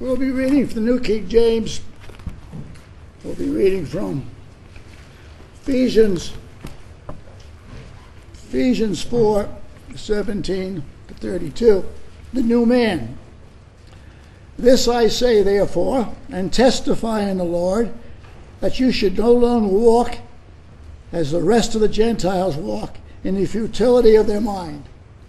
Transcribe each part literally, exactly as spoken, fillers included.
We'll be reading from the New King James. We'll be reading from Ephesians, Ephesians four, seventeen to thirty-two. The new man. This I say, therefore, and testify in the Lord, that you should no longer walk as the rest of the Gentiles walk, in the futility of their mind,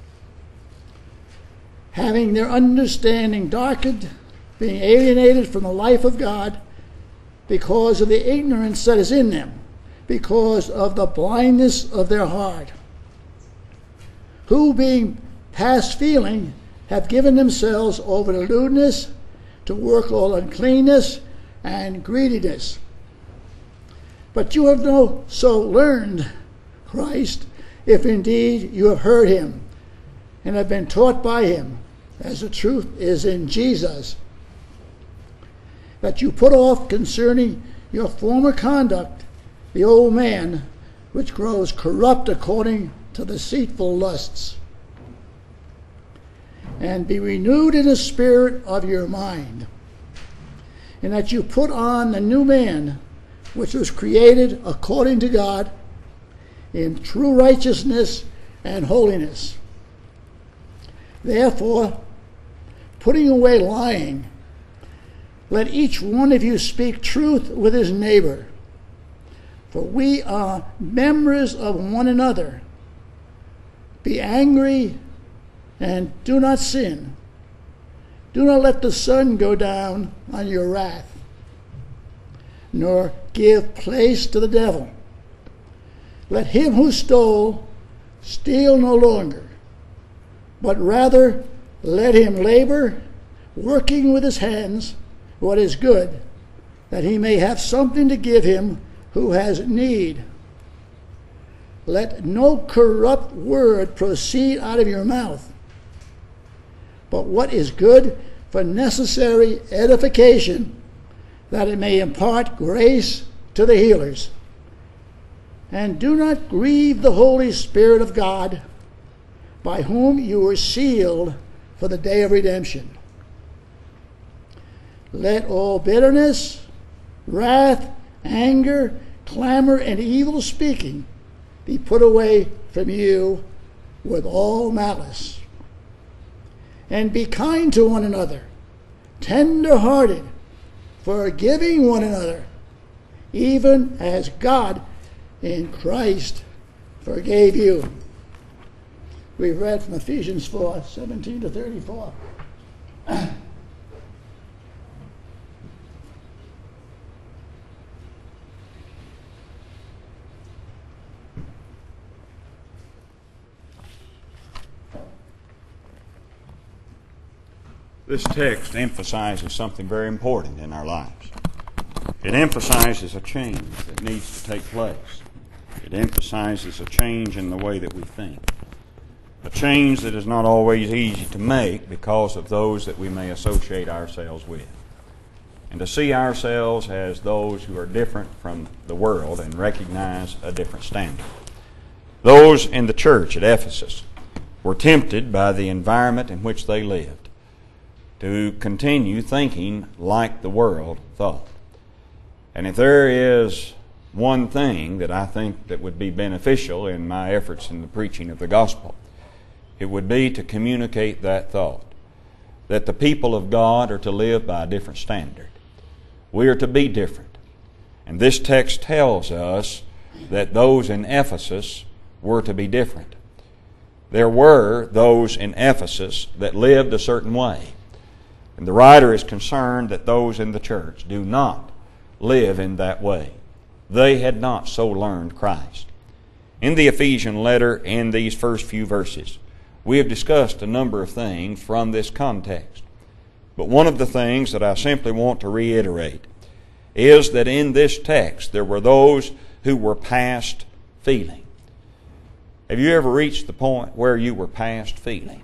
having their understanding darkened, being alienated from the life of God because of the ignorance that is in them, because of the blindness of their heart, who being past feeling have given themselves over to lewdness, to work all uncleanness and greediness. But you have no so learned Christ, if indeed you have heard him and have been taught by him, as the truth is in Jesus, that you put off concerning your former conduct the old man, which grows corrupt according to deceitful lusts, and be renewed in the spirit of your mind, and that you put on the new man, which was created according to God in true righteousness and holiness. Therefore, putting away lying, let each one of you speak truth with his neighbor, for we are members of one another. Be angry and do not sin. Do not let the sun go down on your wrath, nor give place to the devil. Let him who stole steal no longer, but rather let him labor, working with his hands what is good, that he may have something to give him who has need. Let no corrupt word proceed out of your mouth, but what is good for necessary edification, that it may impart grace to the hearers. And do not grieve the Holy Spirit of God, by whom you were sealed for the day of redemption. Let all bitterness, wrath, anger, clamor, and evil speaking be put away from you with all malice. And be kind to one another, tender-hearted, forgiving one another, even as God in Christ forgave you. We've read from Ephesians four, seventeen to thirty-four. This text emphasizes something very important in our lives. It emphasizes a change that needs to take place. It emphasizes a change in the way that we think. A change that is not always easy to make because of those that we may associate ourselves with. And to see ourselves as those who are different from the world and recognize a different standard. Those in the church at Ephesus were tempted by the environment in which they lived to continue thinking like the world thought. And if there is one thing that I think that would be beneficial in my efforts in the preaching of the gospel, it would be to communicate that thought, that the people of God are to live by a different standard. We are to be different. And this text tells us that those in Ephesus were to be different. There were those in Ephesus that lived a certain way. And the writer is concerned that those in the church do not live in that way. They had not so learned Christ. In the Ephesian letter, in these first few verses, we have discussed a number of things from this context. But one of the things that I simply want to reiterate is that in this text there were those who were past feeling. Have you ever reached the point where you were past feeling?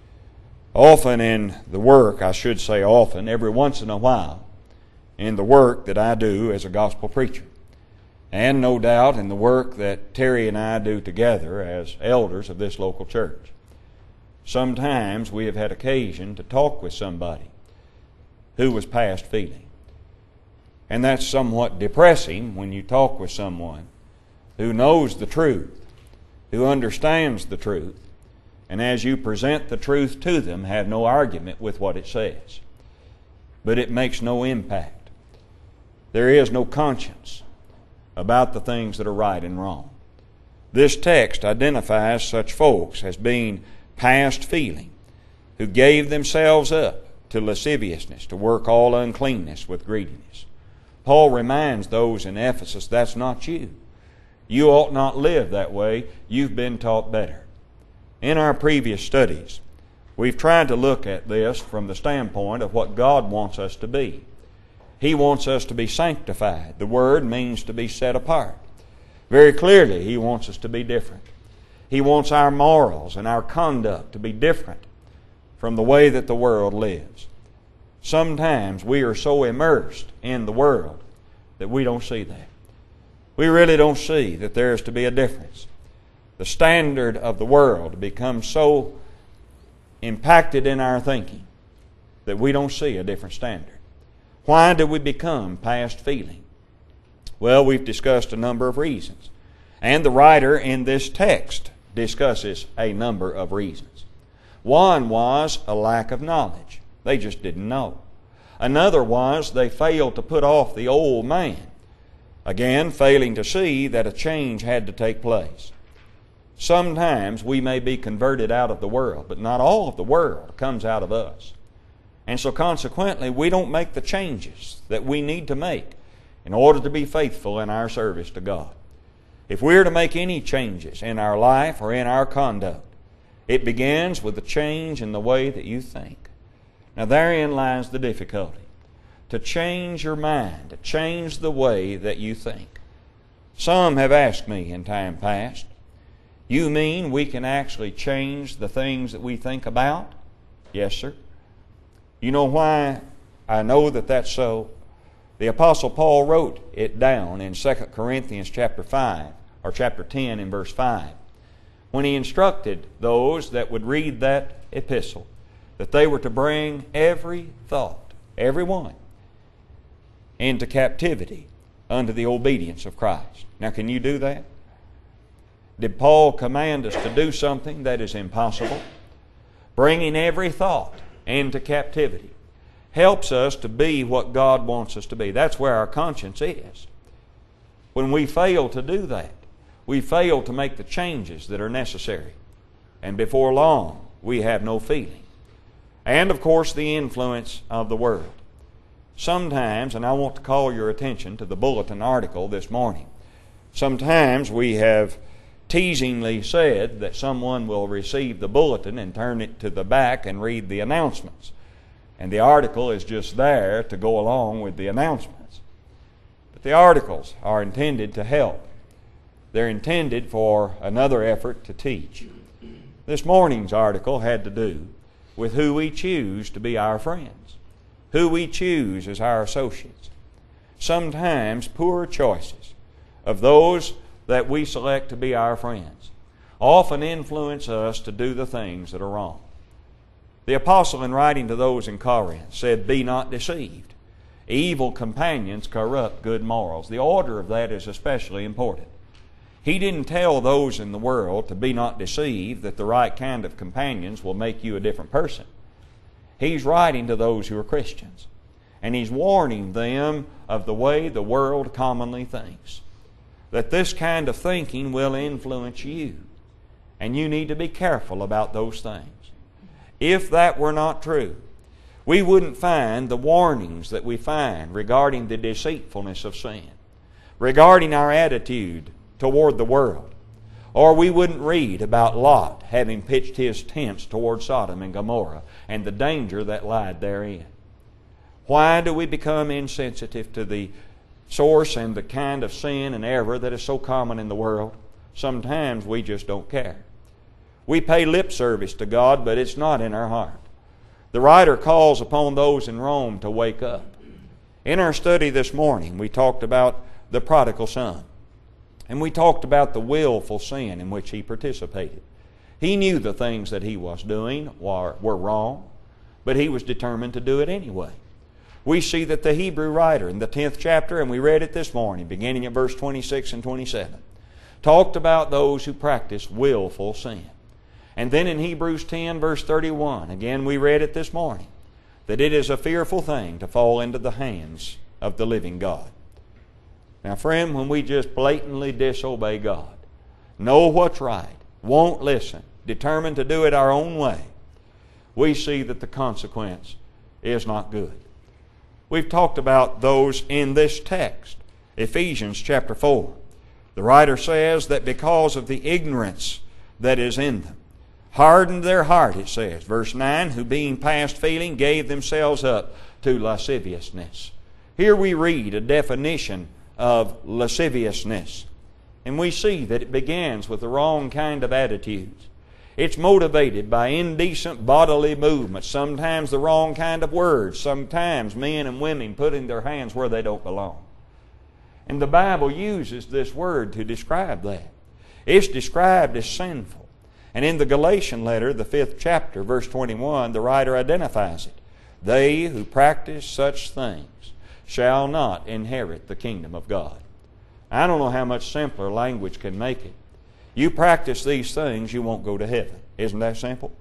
Often in the work, I should say often, every once in a while, in the work that I do as a gospel preacher, and no doubt in the work that Terry and I do together as elders of this local church, sometimes we have had occasion to talk with somebody who was past feeling. And that's somewhat depressing when you talk with someone who knows the truth, who understands the truth, and as you present the truth to them, have no argument with what it says. But it makes no impact. There is no conscience about the things that are right and wrong. This text identifies such folks as being past feeling, who gave themselves up to lasciviousness, to work all uncleanness with greediness. Paul reminds those in Ephesus, that's not you. You ought not live that way. You've been taught better. In our previous studies, we've tried to look at this from the standpoint of what God wants us to be. He wants us to be sanctified. The word means to be set apart. Very clearly, He wants us to be different. He wants our morals and our conduct to be different from the way that the world lives. Sometimes we are so immersed in the world that we don't see that. We really don't see that there is to be a difference. The standard of the world becomes so impacted in our thinking that we don't see a different standard. Why do we become past feeling? Well, we've discussed a number of reasons. And the writer in this text discusses a number of reasons. One was a lack of knowledge. They just didn't know. Another was they failed to put off the old man. Again, failing to see that a change had to take place. Sometimes we may be converted out of the world, but not all of the world comes out of us. And so consequently, we don't make the changes that we need to make in order to be faithful in our service to God. If we're to make any changes in our life or in our conduct, it begins with a change in the way that you think. Now therein lies the difficulty. To change your mind, to change the way that you think. Some have asked me in time past, you mean we can actually change the things that we think about? Yes, sir. You know why I know that that's so? The Apostle Paul wrote it down in Second Corinthians chapter five, or chapter ten in verse five, when he instructed those that would read that epistle that they were to bring every thought, every one, into captivity unto the obedience of Christ. Now, can you do that? Did Paul command us to do something that is impossible? Bringing every thought into captivity helps us to be what God wants us to be. That's where our conscience is. When we fail to do that, we fail to make the changes that are necessary. And before long, we have no feeling. And of course, the influence of the world. Sometimes, and I want to call your attention to the bulletin article this morning, sometimes we have teasingly said that someone will receive the bulletin and turn it to the back and read the announcements. And the article is just there to go along with the announcements. But the articles are intended to help. They're intended for another effort to teach. This morning's article had to do with who we choose to be our friends, who we choose as our associates. Sometimes poor choices of those that we select to be our friends often influence us to do the things that are wrong. The apostle, in writing to those in Corinth, said, "Be not deceived. Evil companions corrupt good morals." The order of that is especially important. He didn't tell those in the world to be not deceived, that the right kind of companions will make you a different person. He's writing to those who are Christians, and he's warning them of the way the world commonly thinks. That this kind of thinking will influence you, and you need to be careful about those things. If that were not true, we wouldn't find the warnings that we find regarding the deceitfulness of sin, regarding our attitude toward the world, or we wouldn't read about Lot having pitched his tents toward Sodom and Gomorrah and the danger that lied therein. Why do we become insensitive to the source and the kind of sin and error that is so common in the world? Sometimes we just don't care. We pay lip service to God, but it's not in our heart. The writer calls upon those in Rome to wake up. In our study this morning, we talked about the prodigal son. And we talked about the willful sin in which he participated. He knew the things that he was doing were, were wrong, but he was determined to do it anyway. we see that the Hebrew writer in the tenth chapter, and we read it this morning, beginning at verse twenty-six and twenty-seven, talked about those who practice willful sin. And then in Hebrews ten, verse thirty-one, again we read it this morning, that it is a fearful thing to fall into the hands of the living God. Now, friend, when we just blatantly disobey God, know what's right, won't listen, determined to do it our own way, we see that the consequence is not good. We've talked about those in this text, Ephesians chapter four. The writer says that because of the ignorance that is in them, hardened their heart, it says, verse nine, who being past feeling gave themselves up to lasciviousness. Here we read a definition of lasciviousness, and we see that it begins with the wrong kind of attitudes. It's motivated by indecent bodily movements, sometimes the wrong kind of words, sometimes men and women putting their hands where they don't belong. And the Bible uses this word to describe that. It's described as sinful. And in the Galatian letter, the fifth chapter, verse twenty-one, the writer identifies it. They who practice such things shall not inherit the kingdom of God. I don't know how much simpler language can make it. You practice these things, you won't go to heaven. Isn't that simple?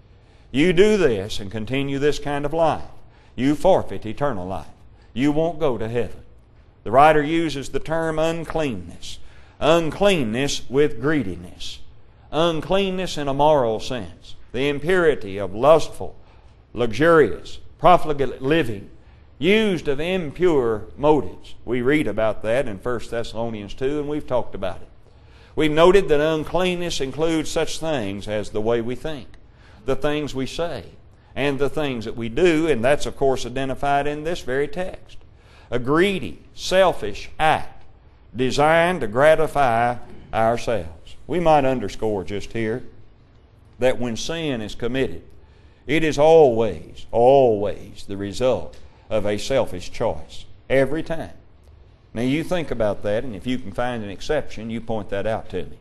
You do this and continue this kind of life, you forfeit eternal life. You won't go to heaven. The writer uses the term uncleanness. Uncleanness with greediness. Uncleanness in a moral sense. The impurity of lustful, luxurious, profligate living, used of impure motives. We read about that in First Thessalonians two, and we've talked about it. We've noted that uncleanness includes such things as the way we think, the things we say, and the things that we do, and that's of course identified in this very text. A greedy, selfish act designed to gratify ourselves. We might underscore just here that when sin is committed, it is always, always the result of a selfish choice. Every time. Now you think about that, and if you can find an exception, you point that out to me.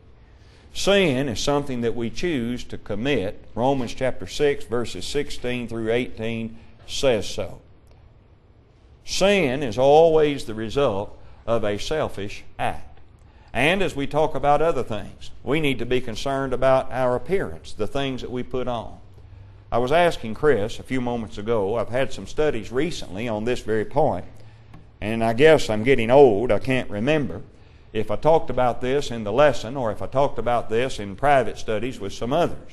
Sin is something that we choose to commit. Romans chapter six, verses sixteen through eighteen says so. Sin is always the result of a selfish act. And as we talk about other things, we need to be concerned about our appearance, the things that we put on. I was asking Chris a few moments ago, I've had some studies recently on this very point, and I guess I'm getting old, I can't remember if I talked about this in the lesson or if I talked about this in private studies with some others.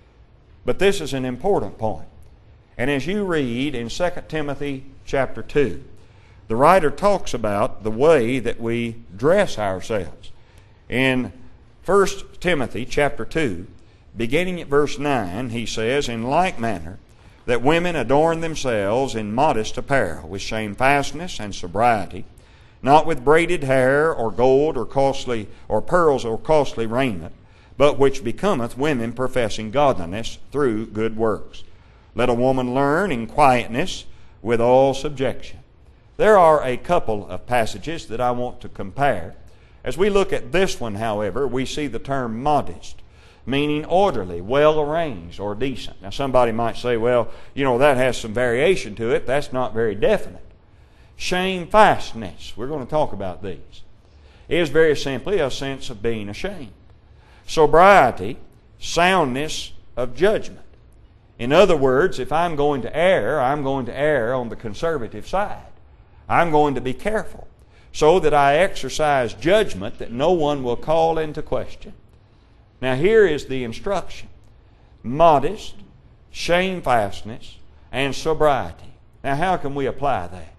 But this is an important point. And as you read in Second Timothy chapter two, the writer talks about the way that we dress ourselves. In First Timothy chapter two, beginning at verse nine, he says, in like manner, that women adorn themselves in modest apparel, with shamefastness and sobriety, not with braided hair, or gold, or costly, or pearls, or costly raiment, but which becometh women professing godliness through good works. Let a woman learn in quietness with all subjection. There are a couple of passages that I want to compare. As we look at this one, however, we see the term modest, meaning orderly, well arranged, or decent. Now somebody might say, well, you know, that has some variation to it. That's not very definite. Shamefastness, we're going to talk about these, is very simply a sense of being ashamed. Sobriety, soundness of judgment. In other words, if I'm going to err, I'm going to err on the conservative side. I'm going to be careful so that I exercise judgment that no one will call into question. Now here is the instruction. Modest, shamefastness, and sobriety. Now how can we apply that?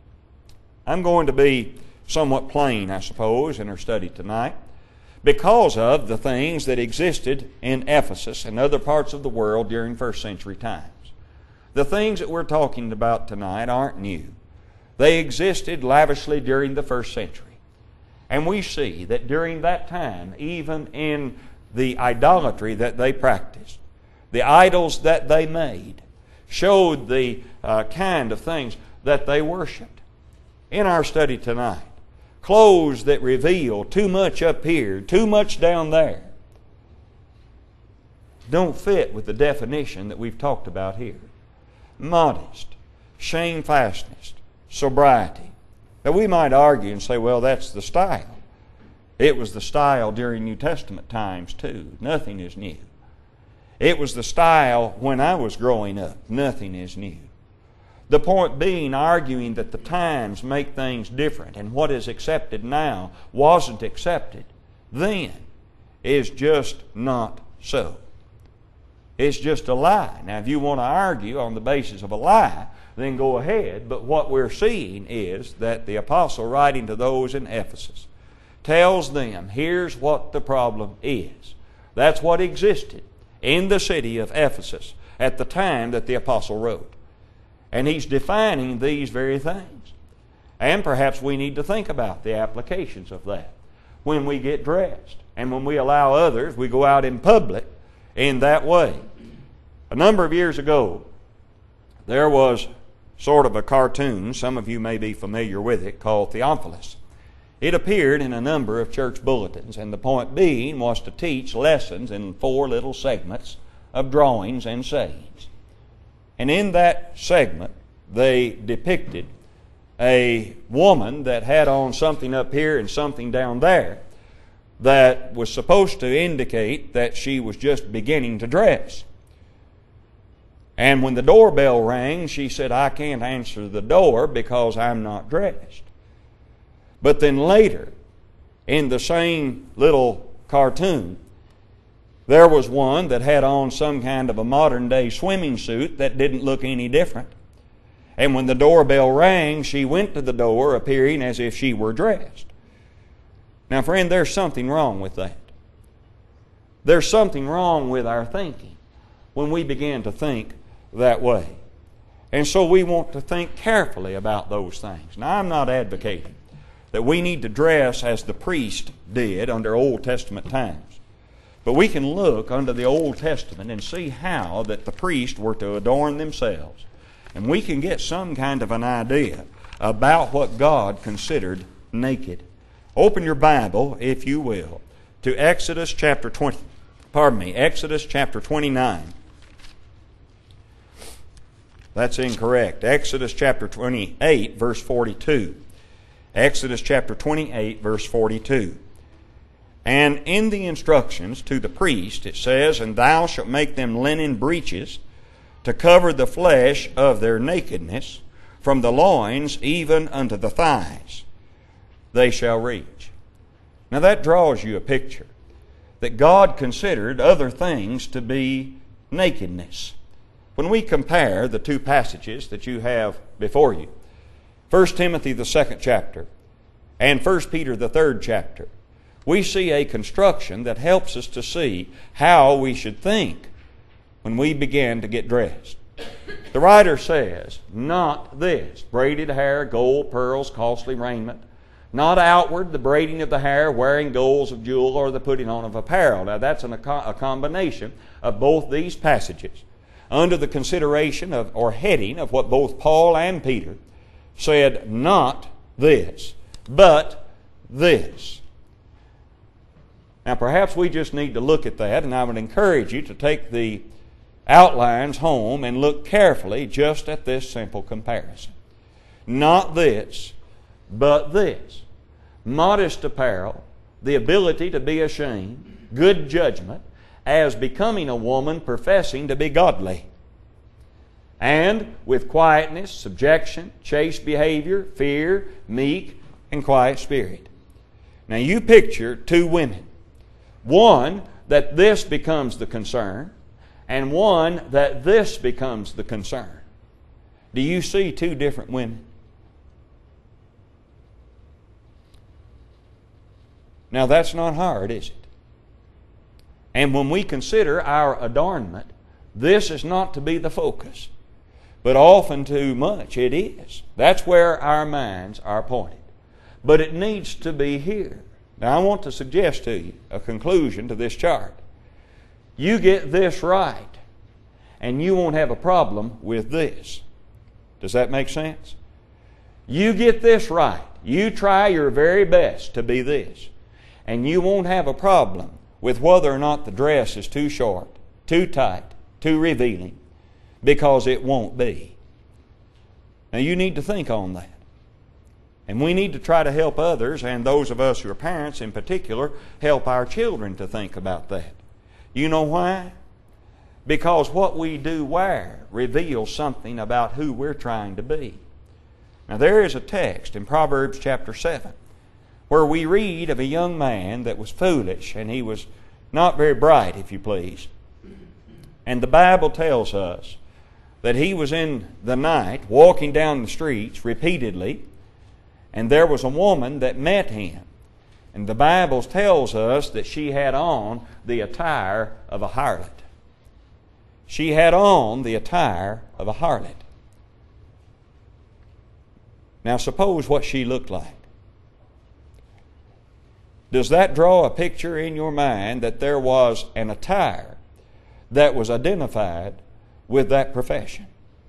I'm going to be somewhat plain, I suppose, in our study tonight, because of the things that existed in Ephesus and other parts of the world during first century times. The things that we're talking about tonight aren't new. They existed lavishly during the first century. And we see that during that time, even in the idolatry that they practiced, the idols that they made, showed the uh, kind of things that they worshiped. In our study tonight, clothes that reveal too much up here, too much down there, don't fit with the definition that we've talked about here. Modest, shamefastness, sobriety. Now we might argue and say, well, that's the style. It was the style during New Testament times too. Nothing is new. It was the style when I was growing up. Nothing is new. The point being, arguing that the times make things different and what is accepted now wasn't accepted then, is just not so. It's just a lie. Now, if you want to argue on the basis of a lie, then go ahead. But what we're seeing is that the apostle, writing to those in Ephesus, tells them, here's what the problem is. That's what existed in the city of Ephesus at the time that the apostle wrote. And he's defining these very things. And perhaps we need to think about the applications of that when we get dressed and when we allow others, we go out in public in that way. A number of years ago, there was sort of a cartoon, some of you may be familiar with it, called Theophilus. It appeared in a number of church bulletins, and the point being was to teach lessons in four little segments of drawings and sayings. And in that segment, they depicted a woman that had on something up here and something down there that was supposed to indicate that she was just beginning to dress. And when the doorbell rang, she said, I can't answer the door because I'm not dressed. But then later, in the same little cartoon, there was one that had on some kind of a modern-day swimming suit that didn't look any different. And when the doorbell rang, she went to the door appearing as if she were dressed. Now, friend, there's something wrong with that. There's something wrong with our thinking when we begin to think that way. And so we want to think carefully about those things. Now, I'm not advocating that we need to dress as the priest did under Old Testament times. But we can look under the Old Testament and see how that the priests were to adorn themselves. And we can get some kind of an idea about what God considered naked. Open your Bible, if you will, to Exodus chapter twenty. Pardon me, Exodus chapter twenty-nine. That's incorrect. Exodus chapter twenty-eight, verse forty-two. Exodus chapter twenty-eight, verse forty-two. And in the instructions to the priest, it says, And thou shalt make them linen breeches to cover the flesh of their nakedness, from the loins even unto the thighs they shall reach. Now that draws you a picture that God considered other things to be nakedness. When we compare the two passages that you have before you, First Timothy the second chapter and First Peter the third chapter, we see a construction that helps us to see how we should think when we begin to get dressed. The writer says, not this, braided hair, gold, pearls, costly raiment, not outward, the braiding of the hair, wearing golds of jewel, or the putting on of apparel. Now that's an, a combination of both these passages under the consideration of or heading of what both Paul and Peter said, not this, but this. Now perhaps we just need to look at that, and I would encourage you to take the outlines home and look carefully just at this simple comparison. Not this, but this. Modest apparel, the ability to be ashamed, good judgment, as becoming a woman professing to be godly. And with quietness, subjection, chaste behavior, fear, meek, and quiet spirit. Now you picture two women. One, that this becomes the concern, and one, that this becomes the concern. Do you see two different women? Now that's not hard, is it? And when we consider our adornment, this is not to be the focus. But often too much it is. That's where our minds are pointed. But it needs to be here. Now I want to suggest to you a conclusion to this chart. You get this right, and you won't have a problem with this. Does that make sense? You get this right. You try your very best to be this, and you won't have a problem with whether or not the dress is too short, too tight, too revealing, because it won't be. Now you need to think on that. And we need to try to help others, and those of us who are parents in particular, help our children to think about that. You know why? Because what we do wear reveals something about who we're trying to be. Now there is a text in Proverbs chapter seven where we read of a young man that was foolish, and he was not very bright, if you please. And the Bible tells us that he was in the night walking down the streets repeatedly, and there was a woman that met him. And the Bible tells us that she had on the attire of a harlot. She had on the attire of a harlot. Now suppose what she looked like. Does that draw a picture in your mind that there was an attire that was identified with that profession?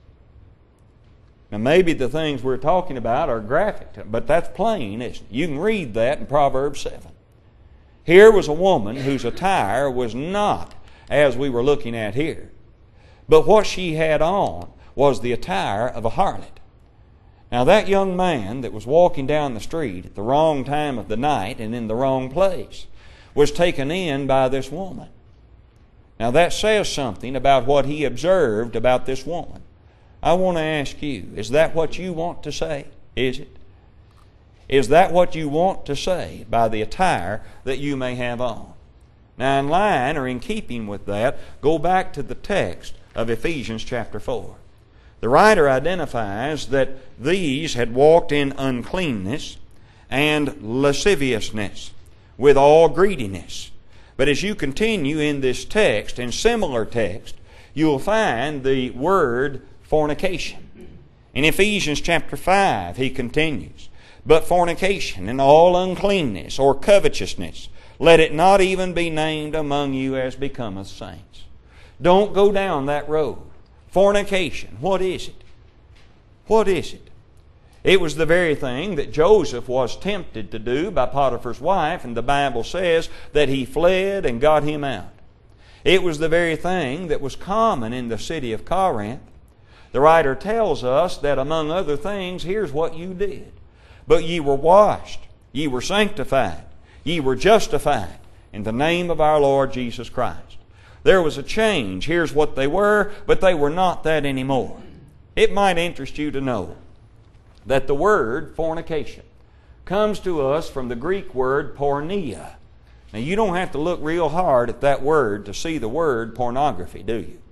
Now maybe the things we're talking about are graphic, but that's plain, isn't it? You can read that in Proverbs seven. Here was a woman whose attire was not as we were looking at here, but what she had on was the attire of a harlot. Now that young man that was walking down the street at the wrong time of the night and in the wrong place was taken in by this woman. Now that says something about what he observed about this woman. I want to ask you, is that what you want to say? Is it? Is that what you want to say by the attire that you may have on? Now in line or in keeping with that, go back to the text of Ephesians chapter four. The writer identifies that these had walked in uncleanness and lasciviousness with all greediness. But as you continue in this text and similar text, you'll find the word fornication. In Ephesians chapter five, he continues, "But fornication and all uncleanness or covetousness, let it not even be named among you as becometh saints." Don't go down that road. Fornication, what is it? What is it? It was the very thing that Joseph was tempted to do by Potiphar's wife, and the Bible says that he fled and got him out. It was the very thing that was common in the city of Corinth. The writer tells us that among other things, here's what you did. "But ye were washed, ye were sanctified, ye were justified in the name of our Lord Jesus Christ." There was a change. Here's what they were, but they were not that anymore. It might interest you to know that the word fornication comes to us from the Greek word porneia. Now you don't have to look real hard at that word to see the word pornography, do you?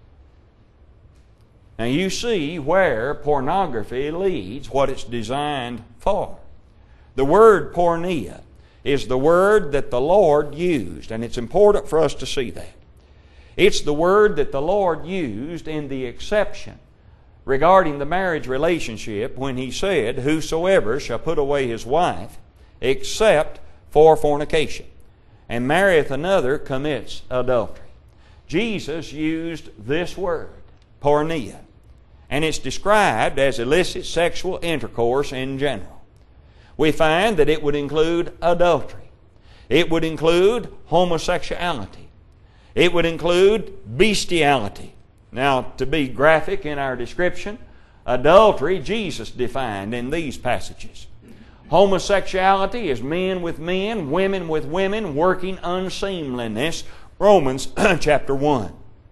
Now you see where pornography leads, what it's designed for. The word porneia is the word that the Lord used, and it's important for us to see that. It's the word that the Lord used in the exception regarding the marriage relationship when He said, "Whosoever shall put away his wife, except for fornication, and marrieth another, commits adultery." Jesus used this word, porneia, and it's described as illicit sexual intercourse in general. We find that it would include adultery. It would include homosexuality. It would include bestiality. Now, to be graphic in our description, adultery Jesus defined in these passages. Homosexuality is men with men, women with women, working unseemliness, Romans chapter one.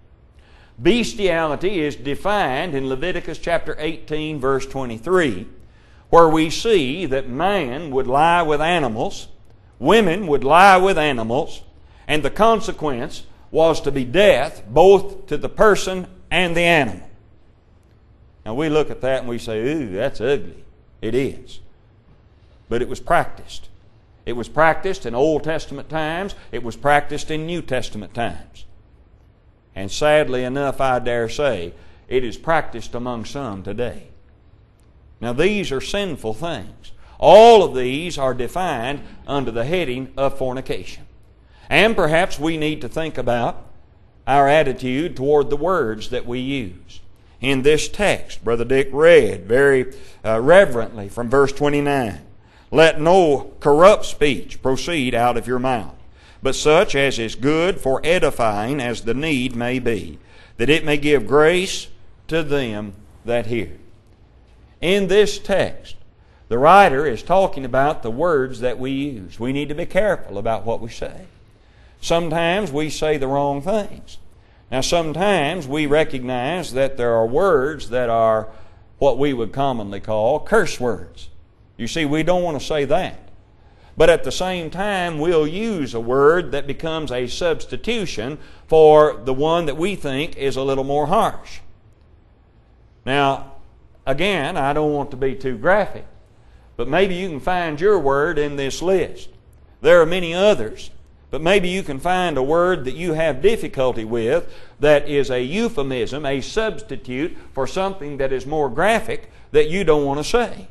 Bestiality is defined in Leviticus chapter eighteen, verse twenty-three, where we see that man would lie with animals, women would lie with animals, and the consequence was to be death, both to the person and the animal. Now we look at that and we say, "Ooh, that's ugly." It is. But it was practiced. It was practiced in Old Testament times. It was practiced in New Testament times. And sadly enough, I dare say, it is practiced among some today. Now these are sinful things. All of these are defined under the heading of fornication. And perhaps we need to think about our attitude toward the words that we use. In this text, Brother Dick read very uh, reverently from verse twenty-nine. "Let no corrupt speech proceed out of your mouth, but such as is good for edifying as the need may be, that it may give grace to them that hear." in this text, the writer is talking about the words that we use. We need to be careful about what we say. Sometimes we say the wrong things. Now, sometimes we recognize that there are words that are what we would commonly call curse words. You see, we don't want to say that. But at the same time, we'll use a word that becomes a substitution for the one that we think is a little more harsh. Now, again, I don't want to be too graphic, but maybe you can find your word in this list. There are many others, but maybe you can find a word that you have difficulty with that is a euphemism, a substitute for something that is more graphic that you don't want to say.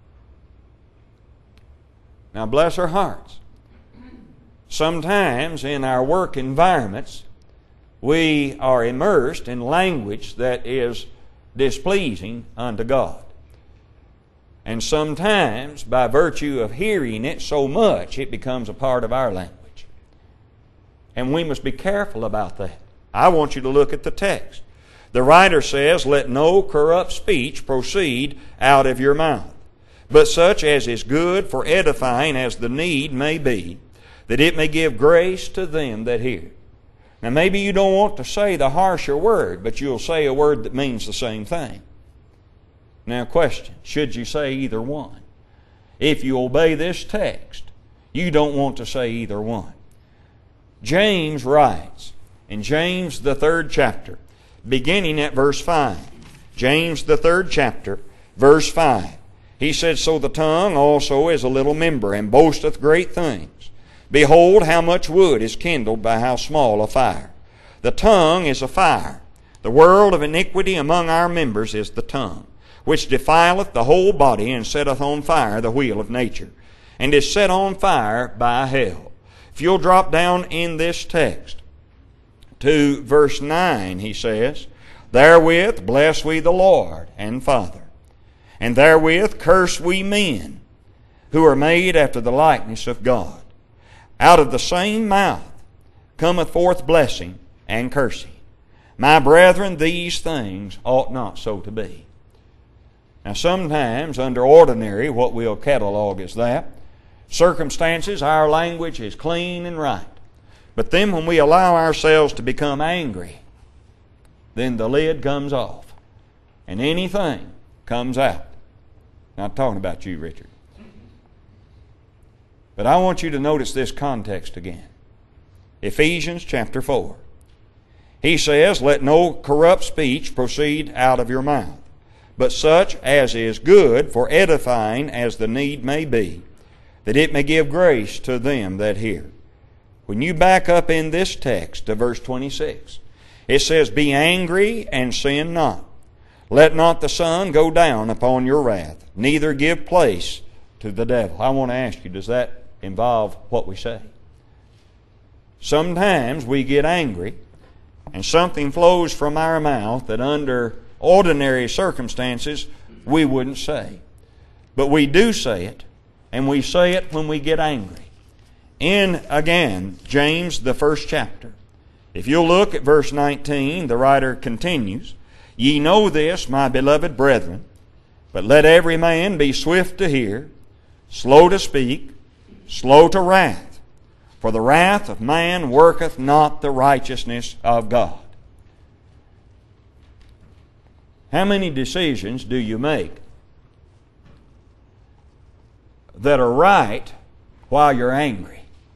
Now, bless our hearts. Sometimes in our work environments, we are immersed in language that is displeasing unto God. And sometimes, by virtue of hearing it so much, it becomes a part of our language. And we must be careful about that. I want you to look at the text. The writer says, "Let no corrupt speech proceed out of your mouth, but such as is good for edifying as the need may be, that it may give grace to them that hear." Now, maybe you don't want to say the harsher word, but you'll say a word that means the same thing. Now, question, should you say either one? If you obey this text, you don't want to say either one. James writes, in James the third chapter, beginning at verse five, James the third chapter, verse five, he said, "So the tongue also is a little member, and boasteth great things. Behold, how much wood is kindled by how small a fire. The tongue is a fire. The world of iniquity among our members is the tongue, which defileth the whole body, and setteth on fire the wheel of nature, and is set on fire by hell." If you'll drop down in this text to verse nine, he says, "Therewith bless we the Lord and Father, and therewith curse we men, who are made after the likeness of God. Out of the same mouth cometh forth blessing and cursing. My brethren, these things ought not so to be." Now, sometimes, under ordinary, what we'll catalog as that, circumstances, our language is clean and right. But then when we allow ourselves to become angry, then the lid comes off, and anything comes out. Not talking about you, Richard. But I want you to notice this context again. Ephesians chapter four. He says, "Let no corrupt speech proceed out of your mouth, but such as is good for edifying as the need may be, that it may give grace to them that hear." When you back up in this text to verse twenty-six, it says, "Be angry and sin not. Let not the sun go down upon your wrath, neither give place to the devil." I want to ask you, does that involve what we say? Sometimes we get angry and something flows from our mouth that under ordinary circumstances we wouldn't say. But we do say it, and we say it when we get angry. In, again, James, the first chapter, if you'll look at verse nineteen, the writer continues, "Ye know this, my beloved brethren, but let every man be swift to hear, slow to speak, slow to wrath. For the wrath of man worketh not the righteousness of God." How many decisions do you make that are right while you're angry?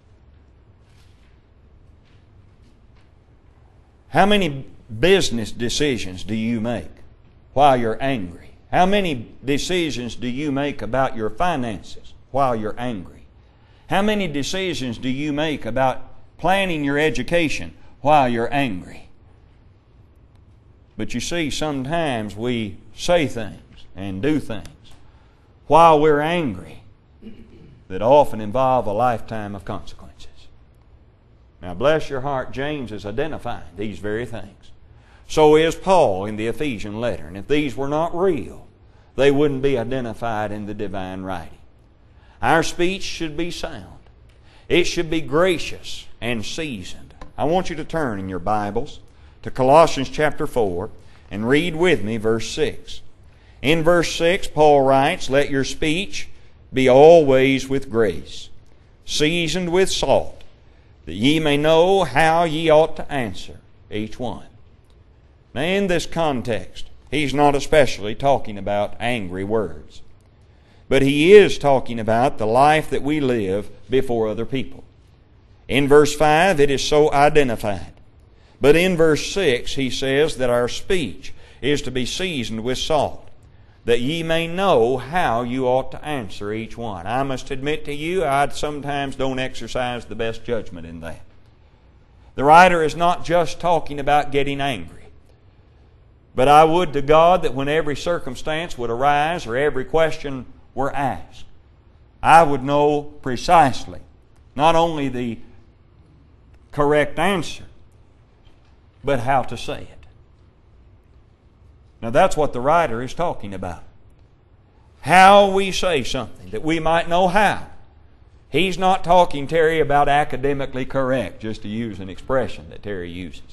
How many business decisions do you make while you're angry? How many decisions do you make about your finances while you're angry? How many decisions do you make about planning your education while you're angry? But you see, sometimes we say things and do things while we're angry that often involve a lifetime of consequences. Now, bless your heart, James is identifying these very things. So is Paul in the Ephesian letter. And if these were not real, they wouldn't be identified in the divine writing. Our speech should be sound. It should be gracious and seasoned. I want you to turn in your Bibles to Colossians chapter four and read with me verse six. In verse six, Paul writes, "Let your speech be always with grace, seasoned with salt, that ye may know how ye ought to answer each one." Now in this context, he's not especially talking about angry words, but he is talking about the life that we live before other people. In verse five, it is so identified. But in verse six, he says that our speech is to be seasoned with salt, that ye may know how you ought to answer each one. I must admit to you, I sometimes don't exercise the best judgment in that. The writer is not just talking about getting angry, but I would to God that when every circumstance would arise or every question were asked, I would know precisely not only the correct answer, but how to say it. Now that's what the writer is talking about. How we say something, that we might know how. He's not talking, Terry, about academically correct, just to use an expression that Terry uses.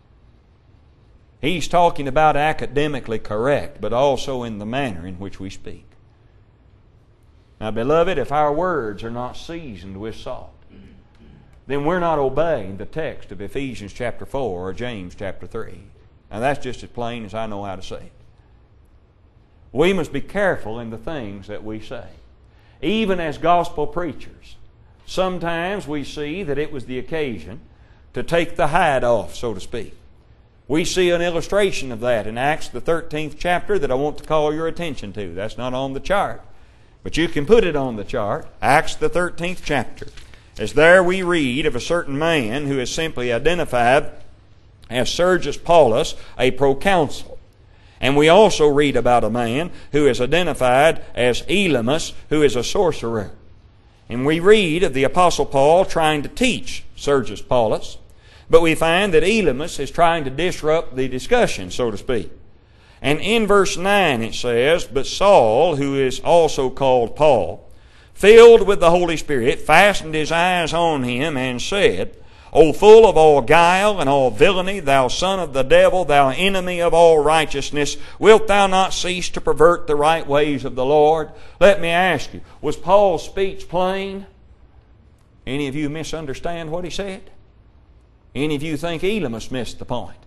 He's talking about academically correct, but also in the manner in which we speak. Now, beloved, if our words are not seasoned with salt, then we're not obeying the text of Ephesians chapter four or James chapter three. Now that's just as plain as I know how to say it. We must be careful in the things that we say. Even as gospel preachers, sometimes we see that it was the occasion to take the hide off, so to speak. We see an illustration of that in Acts the thirteenth chapter that I want to call your attention to. That's not on the chart, but you can put it on the chart. Acts the thirteenth chapter. As there we read of a certain man who is simply identified as Sergius Paulus, a proconsul. And we also read about a man who is identified as Elymas, who is a sorcerer. And we read of the Apostle Paul trying to teach Sergius Paulus, but we find that Elymas is trying to disrupt the discussion, so to speak. And in verse nine it says, "But Saul, who is also called Paul, filled with the Holy Spirit, fastened his eyes on him and said, O full of all guile and all villainy, thou son of the devil, thou enemy of all righteousness, wilt thou not cease to pervert the right ways of the Lord?" Let me ask you, was Paul's speech plain? Any of you misunderstand what he said? Any of you think Elymas missed the point?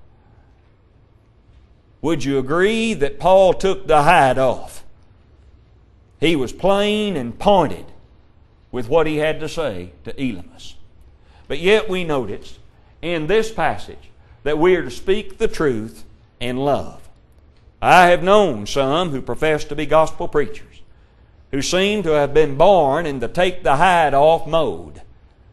Would you agree that Paul took the hide off? He was plain and pointed with what he had to say to Elymas. But yet we notice in this passage that we are to speak the truth in love. I have known some who profess to be gospel preachers who seem to have been born in the take the hide off mode.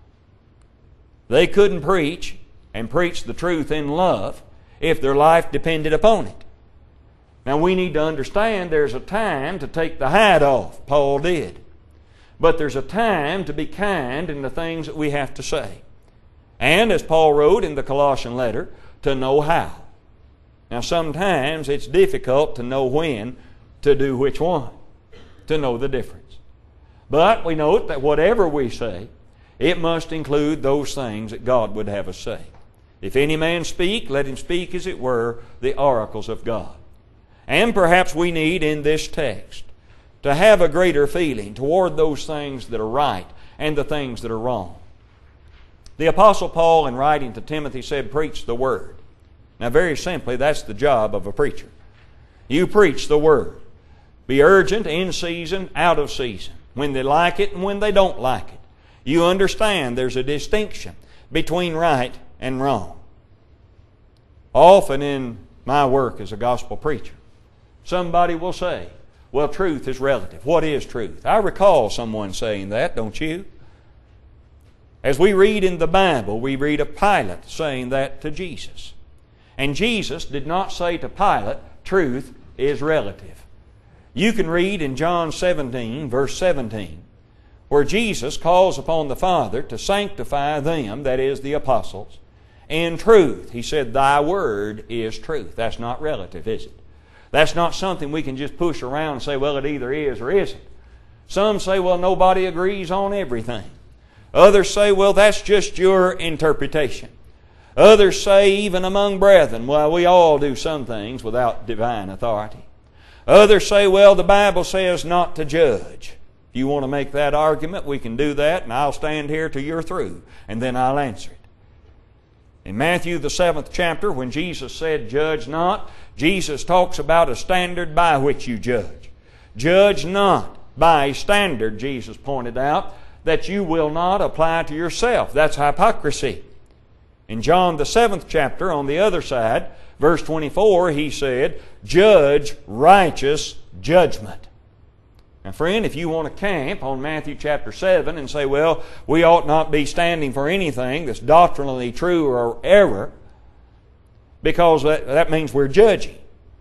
They couldn't preach and preach the truth in love if their life depended upon it. Now we need to understand there's a time to take the hide off. Paul did. But there's a time to be kind in the things that we have to say. And as Paul wrote in the Colossian letter, to know how. Now sometimes it's difficult to know when to do which one, to know the difference. But we note that whatever we say, it must include those things that God would have us say. If any man speak, let him speak as it were the oracles of God. And perhaps we need in this text to have a greater feeling toward those things that are right and the things that are wrong. The Apostle Paul, in writing to Timothy, said, preach the Word. Now very simply, that's the job of a preacher. You preach the Word. Be urgent, in season, out of season. When they like it and when they don't like it. You understand there's a distinction between right and wrong. Often in my work as a gospel preacher, somebody will say, well, truth is relative. What is truth? I recall someone saying that, don't you? As we read in the Bible, we read of Pilate saying that to Jesus. And Jesus did not say to Pilate, truth is relative. You can read in John seventeen, verse seventeen, where Jesus calls upon the Father to sanctify them, that is, the apostles, in truth. He said, thy word is truth. That's not relative, is it? That's not something we can just push around and say, well, it either is or isn't. Some say, well, nobody agrees on everything. Others say, well, that's just your interpretation. Others say, even among brethren, well, we all do some things without divine authority. Others say, well, the Bible says not to judge. If you want to make that argument, we can do that, and I'll stand here till you're through, and then I'll answer it. In Matthew, the seventh chapter, when Jesus said, judge not, Jesus talks about a standard by which you judge. Judge not by a standard, Jesus pointed out, that you will not apply to yourself. That's hypocrisy. In John, the seventh chapter, on the other side, verse twenty-four, He said, judge righteous judgment. Now, friend, if you want to camp on Matthew chapter seven and say, well, we ought not be standing for anything that's doctrinally true or error, because that, that means we're judging.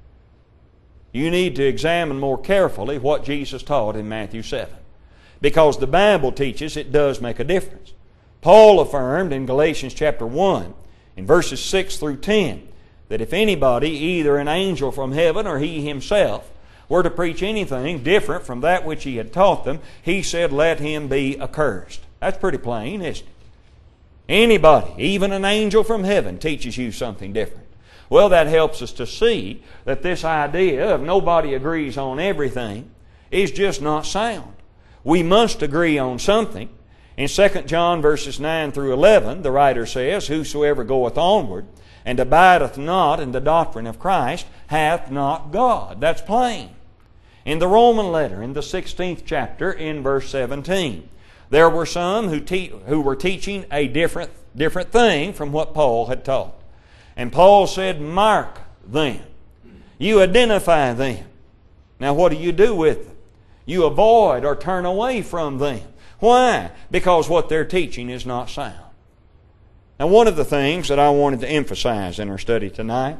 You need to examine more carefully what Jesus taught in Matthew seven. Because the Bible teaches it does make a difference. Paul affirmed in Galatians chapter one, in verses six through ten, that if anybody, either an angel from heaven or he himself, were to preach anything different from that which he had taught them, he said, let him be accursed. That's pretty plain, isn't it? Anybody, even an angel from heaven, teaches you something different. Well, that helps us to see that this idea of nobody agrees on everything is just not sound. We must agree on something. In Second John verses nine through eleven, the writer says, whosoever goeth onward and abideth not in the doctrine of Christ hath not God. That's plain. In the Roman letter, in the sixteenth chapter, in verse seventeen, there were some who, te- who were teaching a different, different thing from what Paul had taught. And Paul said, mark them. You identify them. Now what do you do with them? You avoid or turn away from them. Why? Because what they're teaching is not sound. Now, one of the things that I wanted to emphasize in our study tonight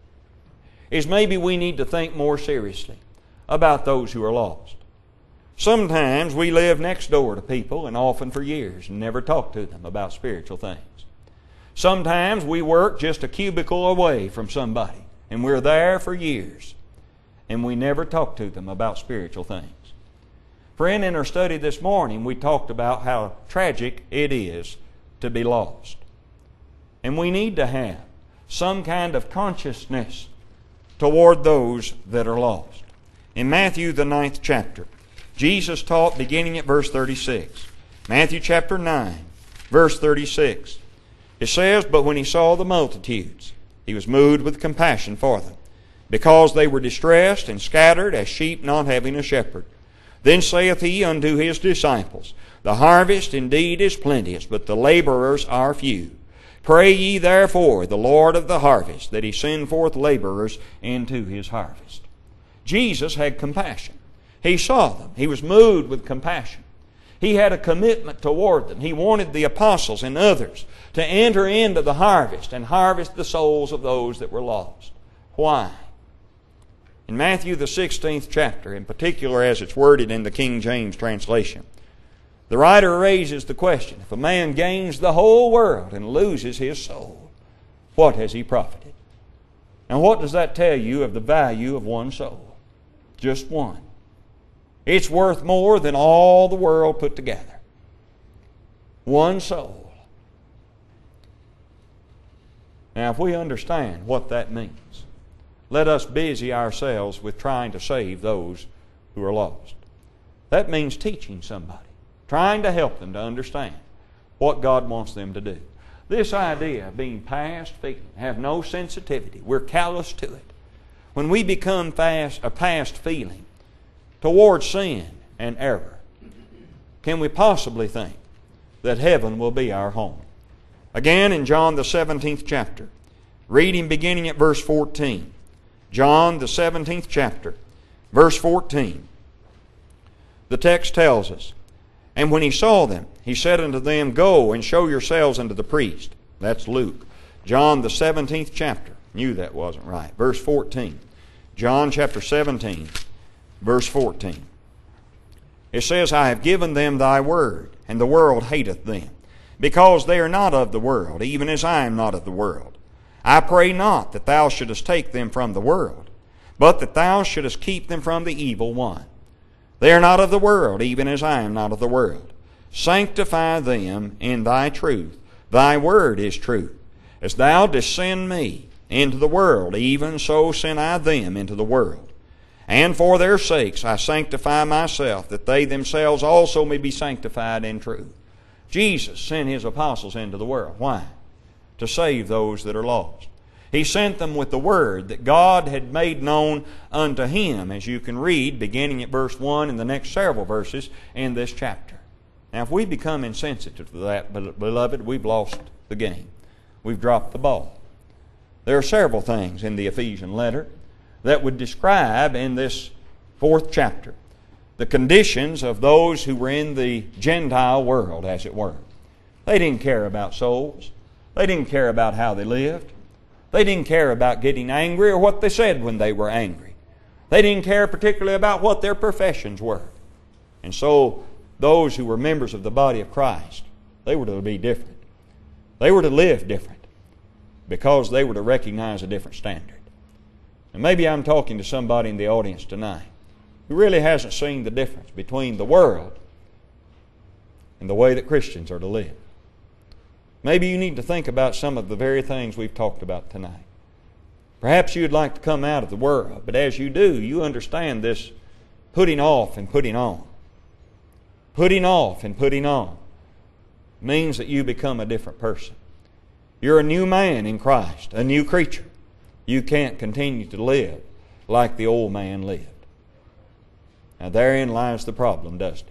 is maybe we need to think more seriously about those who are lost. Sometimes we live next door to people, and often for years, and never talk to them about spiritual things. Sometimes we work just a cubicle away from somebody, and we're there for years, and we never talk to them about spiritual things. Friend, in our study this morning, we talked about how tragic it is to be lost. And we need to have some kind of consciousness toward those that are lost. In Matthew, the ninth chapter, Jesus taught beginning at verse thirty-six. Matthew chapter nine, verse thirty-six. It says, but when He saw the multitudes, He was moved with compassion for them, because they were distressed and scattered as sheep not having a shepherd. Then saith He unto His disciples, the harvest indeed is plenteous, but the laborers are few. Pray ye therefore the Lord of the harvest, that He send forth laborers into His harvest. Jesus had compassion. He saw them. He was moved with compassion. He had a commitment toward them. He wanted the apostles and others to enter into the harvest and harvest the souls of those that were lost. Why? In Matthew the sixteenth chapter, in particular as it's worded in the King James translation, the writer raises the question, if a man gains the whole world and loses his soul, what has he profited? Now what does that tell you of the value of one soul? Just one. It's worth more than all the world put together. One soul. Now if we understand what that means, let us busy ourselves with trying to save those who are lost. That means teaching somebody, trying to help them to understand what God wants them to do. This idea of being past feeling, have no sensitivity, we're callous to it. When we become fast, a past feeling towards sin and error, can we possibly think that heaven will be our home? Again, in John the seventeenth chapter, reading beginning at verse fourteen. John the seventeenth chapter, verse fourteen. The text tells us, and when He saw them, He said unto them, go and show yourselves unto the priest. That's Luke. John the seventeenth chapter. Knew that wasn't right. Verse fourteen. John chapter seventeen, verse fourteen. It says, I have given them thy word, and the world hateth them, because they are not of the world, even as I am not of the world. I pray not that thou shouldest take them from the world, but that thou shouldest keep them from the evil one. They are not of the world, even as I am not of the world. Sanctify them in thy truth. Thy word is truth. As thou didst send me into the world, even so sent I them into the world. And for their sakes I sanctify myself, that they themselves also may be sanctified in truth. Jesus sent His apostles into the world. Why? To save those that are lost. He sent them with the Word that God had made known unto Him, as you can read, beginning at verse one and the next several verses in this chapter. Now, if we become insensitive to that, beloved, we've lost the game. We've dropped the ball. There are several things in the Ephesian letter that would describe in this fourth chapter the conditions of those who were in the Gentile world, as it were. They didn't care about souls. They didn't care about how they lived. They didn't care about getting angry or what they said when they were angry. They didn't care particularly about what their professions were. And so those who were members of the body of Christ, they were to be different. They were to live different because they were to recognize a different standard. And maybe I'm talking to somebody in the audience tonight who really hasn't seen the difference between the world and the way that Christians are to live. Maybe you need to think about some of the very things we've talked about tonight. Perhaps you'd like to come out of the world, but as you do, you understand this putting off and putting on. Putting off and putting on means that you become a different person. You're a new man in Christ, a new creature. You can't continue to live like the old man lived. Now therein lies the problem, doesn't it?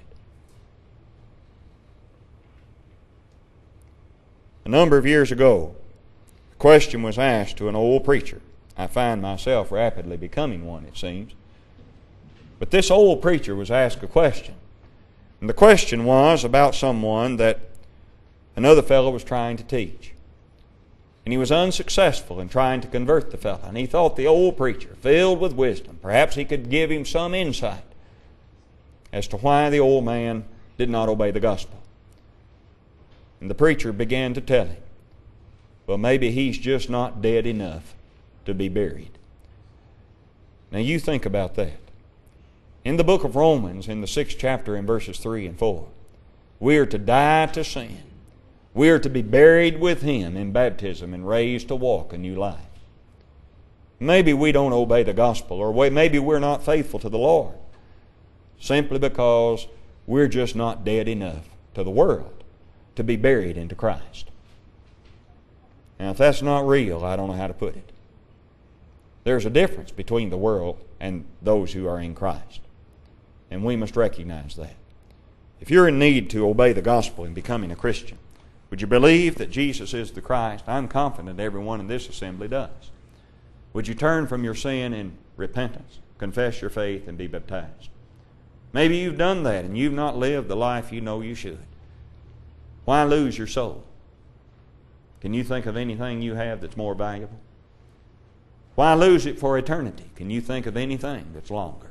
A number of years ago, a question was asked to an old preacher. I find myself rapidly becoming one, it seems. But this old preacher was asked a question. And the question was about someone that another fellow was trying to teach. And he was unsuccessful in trying to convert the fellow. And he thought the old preacher, filled with wisdom, perhaps he could give him some insight as to why the old man did not obey the gospel. And the preacher began to tell him, well, maybe he's just not dead enough to be buried. Now you think about that. In the book of Romans, in the sixth chapter, in verses three and four, we are to die to sin. We are to be buried with Him in baptism and raised to walk a new life. Maybe we don't obey the gospel, or maybe we're not faithful to the Lord, simply because we're just not dead enough to the world to be buried into Christ. Now, if that's not real, I don't know how to put it. There's a difference between the world and those who are in Christ. And we must recognize that. If you're in need to obey the gospel in becoming a Christian, would you believe that Jesus is the Christ? I'm confident everyone in this assembly does. Would you turn from your sin in repentance, confess your faith, and be baptized? Maybe you've done that and you've not lived the life you know you should. Why lose your soul? Can you think of anything you have that's more valuable? Why lose it for eternity? Can you think of anything that's longer?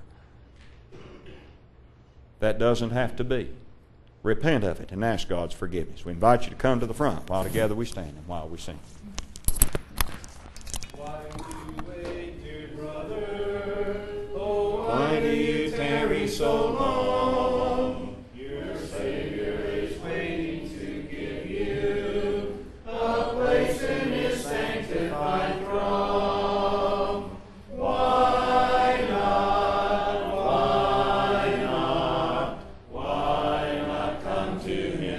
That doesn't have to be. Repent of it and ask God's forgiveness. We invite you to come to the front while together we stand and while we sing. Why do you wait, dear brother? Oh, why do you tarry so long? Your Savior is waiting to give you a place in His sanctified throne. Why not? Why not? Why not come to Him?